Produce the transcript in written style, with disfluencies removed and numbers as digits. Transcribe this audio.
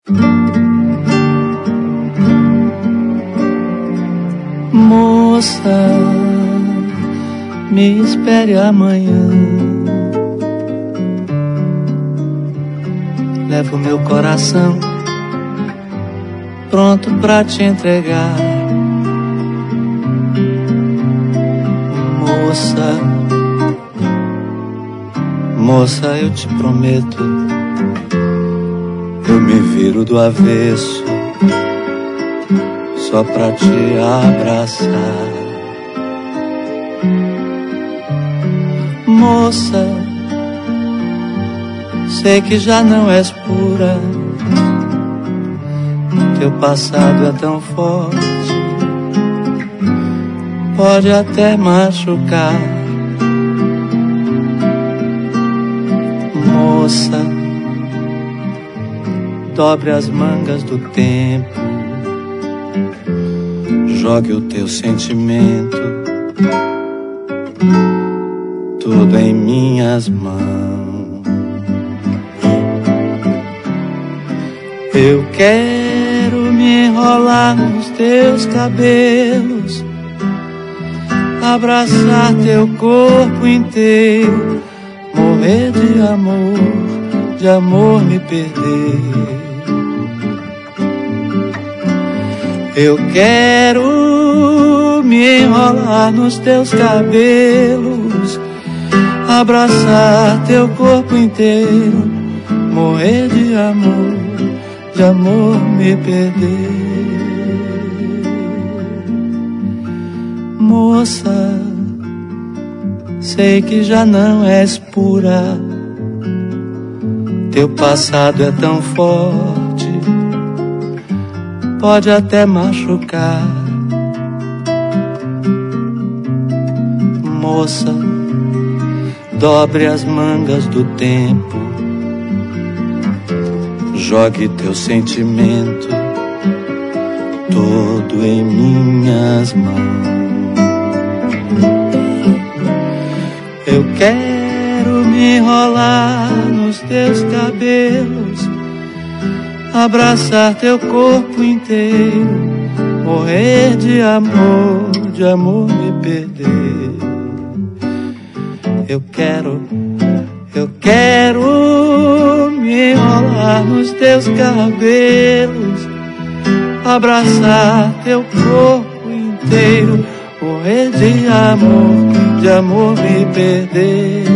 Moça, me espere amanhã. Levo meu coração pronto pra te entregar. Moça, moça, eu te prometo, eu me viro do avesso só pra te abraçar. Moça, sei que já não és pura, teu passado é tão forte, pode até machucar. Moça, dobre as mangas do tempo, jogue o teu sentimento tudo em minhas mãos. Eu quero me enrolar nos teus cabelos, abraçar teu corpo inteiro, morrer de amor me perder. Eu quero me enrolar nos teus cabelos, abraçar teu corpo inteiro, morrer de amor me perder. Moça, sei que já não és pura, teu passado é tão forte, pode até machucar. Moça, dobre as mangas do tempo, jogue teu sentimento todo em minhas mãos. Eu quero me enrolar nos teus cabelos, abraçar teu corpo inteiro, morrer de amor me perder. Eu quero me enrolar nos teus cabelos, abraçar teu corpo inteiro, morrer de amor me perder.